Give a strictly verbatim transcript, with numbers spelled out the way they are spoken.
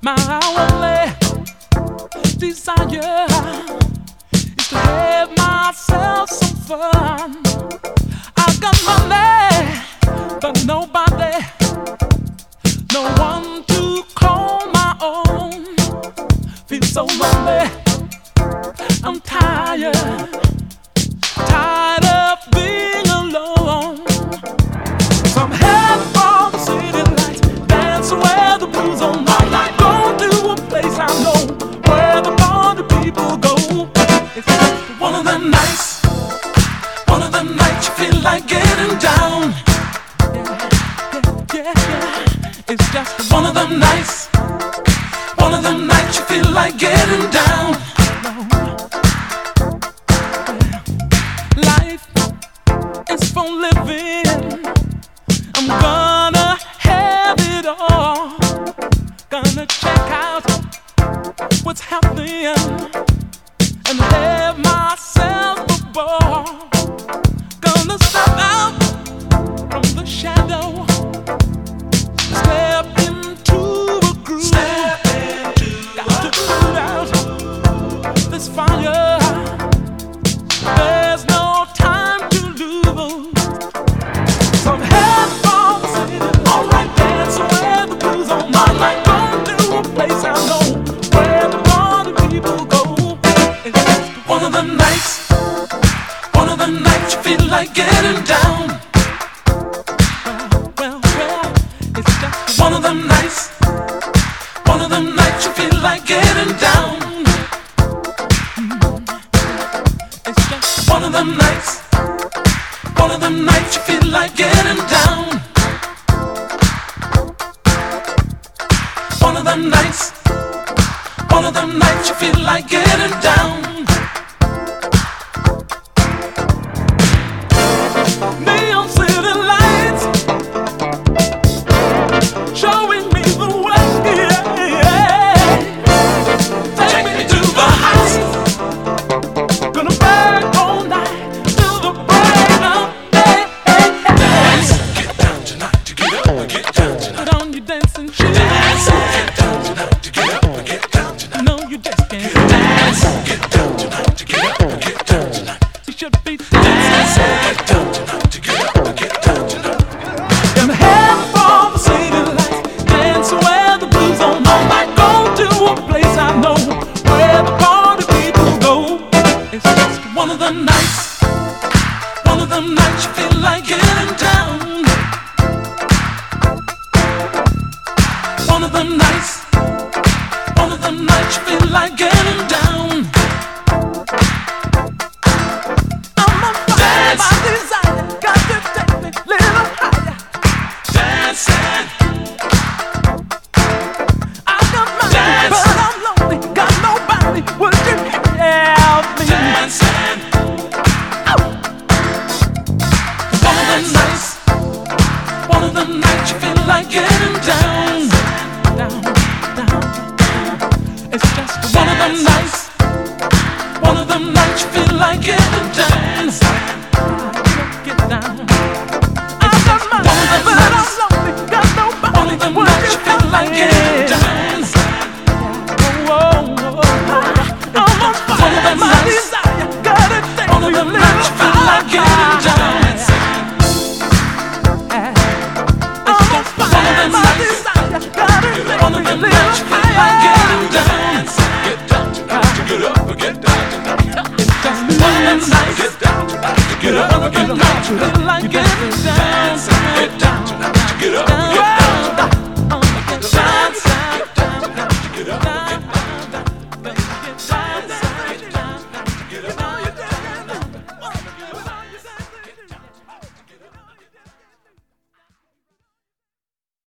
My only desire is to have myself some fun. I got money, but nobody, no one to call my own. Feel so lonely, I'm tired, tired of being alone. Some head for the city lights, dance where the blues on my light. Go to a place I know where the party people go. It's just one of them nights, one of them nights you feel like getting down. Yeah, yeah, yeah. It's just one of them nights, one of them nights you feel like getting down. Life is for living. I'm gonna have it all. Gonna check out what's happening and have myself a ball. Gonna step out from the shadow, step into a groove. Step into Got to put out this fire. There's no time to lose. Some head for the city, alright, dance where the blues on my light. Go to a place I know where the party people go. It's just one of them nights, one of them nights you feel like getting down. Well, well, well, it's just one of them nights, one of them nights you feel like getting down. It's just one of them nights, one of them nights you feel like getting down. One of them nights, one of them nights you feel like getting down. Neon city lights showing me the way. Take me to the house. Gonna burn all night till the break of day. Dance, get down tonight to get up and get down tonight. Put on your dancing shoes. Dance, get down tonight to get up and get down tonight. No, you just can't dance. Get down tonight to get up and get down tonight. You should be dancing. Get down tonight to get up and get down tonight. Them head for the city lights, dance where the blues on all night. Go to a place I know where the party people go. It's just one of them nights, one of them nights you feel like getting down. One of them nights, one of them nights you feel like getting down. I'm on fire by desire, got to take me a little higher. Dancing, I got money, Dance. But I'm lonely, got nobody. Would you help me? Dancing, one of them nights, one of them nights you feel like getting down. Down, down, down. It's just one of them nights, one of them nights you feel like getting down. Get down. I got money, but I'm lonely, got nobody. One of them nights you feel like getting down. Oh, oh, oh. I'm on fire, my desire, gotta take me a little higher. I'm on fire, my desire, gotta take me a little higher. Get down tonight to get up and get down tonight. It's just one of them nights, Get down tonight to get up and get down tonight. like getting down. Get down.